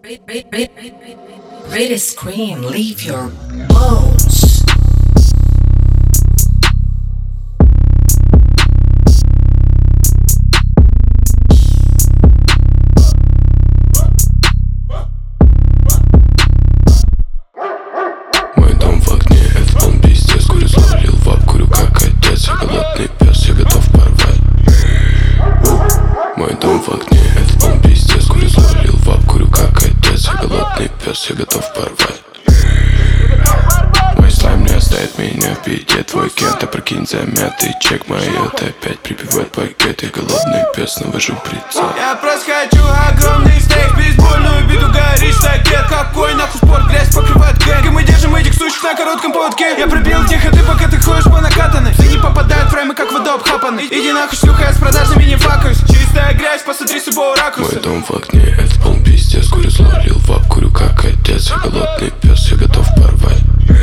Ready scream, leave your bones. Мой дом в огне, это полный пиздец. Курю, словлил вап, курю как отец. Я голодный пес, я готов порвать. Мой дом в огне, это полный пиздец. Курю, словлил вап, курю как отец. Я голодный пес, я готов порвать. Мой слайм не оставит меня в беде. Твой кент, а прикинь, замятый чек. Моя ты опять прибивает пакет. Я голодный пес, навожу прицел. Я просто хочу огромный стейк, бейсбольную биту, горит стакет. Какой нахуй спорт, грязь покрывает гэнг. И мы держим этих сучек на коротком поводке. Я пробил тихо, ты пока ты ходишь по накатанной. Все не попадают в фреймы, как вода обхапанный. Иди нахуй, шлюха, я с продажными не факаюсь. Чистая грязь, посмотри с любого ракурса. Мой дом в огне, это полный пиздец. Курю, словлил вап, курю как отец. Я голодный пес, я готов порвать.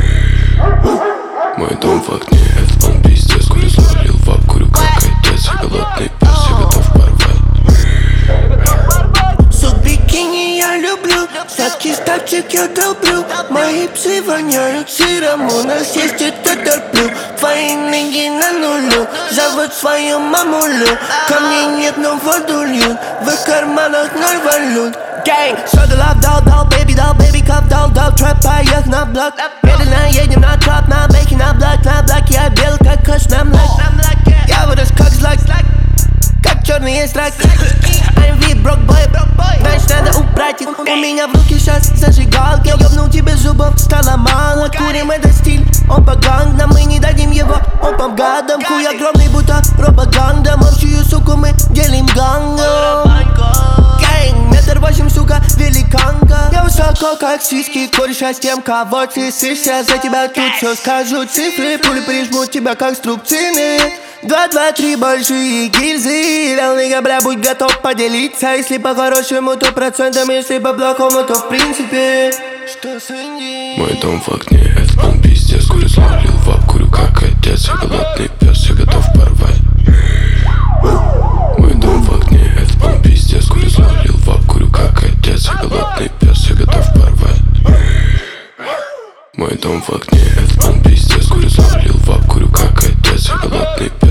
Мой дом в огне, это полный пиздец. Курю, словлил вап, курю как отец. Я голодный пес, я готов порвать. Суп бикини я люблю, сладкий стакчик я долблю. Мои псы воняют сыром, у нас есть это торплю. Твои ноги на нулю, зовут свою мамулю. Ко мне нет, но воду льют, в их карманах 0 валют. Gang, soda love, дал, baby cup, дал, трэп, поехал на блок. Медленно едем на троп, на бейке, на блок, я бел, как кош на млак. Я вырос как злак, как черный есть рак. I'm with broke boy, значит надо убрать их. У меня в руке сейчас зажигалки. Ёбнул тебе зубов, стало мало. Курим это стиль, он по гангам. Мы не дадим его, он по гадам. Хуй огромный, будто пропаганда. Общую суку мы делим гангом. Метр 8, сука, великанка. Я высоко, как сиськи, кореша с тем, кого ты сышься. За тебя тут все скажу цифры. Пули прижмут тебя, как струбцины. 2, 2, 3 большие гильзы. Реальный бля, будь готов поделиться. Если по-хорошему, то процентом. Если по-плохому, то в принципе. Что с Инди? Мой дом в огне, это полный пиздец. Курю, словлил вап, курю как отец. Я голодный пес, я готов порвать. Мой дом в огне, это полный пиздец. Курю, словлил вап, курю как отец. Я голодный пес, я готов порвать. Мой дом в огне, это полный пиздец. Курю, словлил вап, курю как отец. Я голодный пес.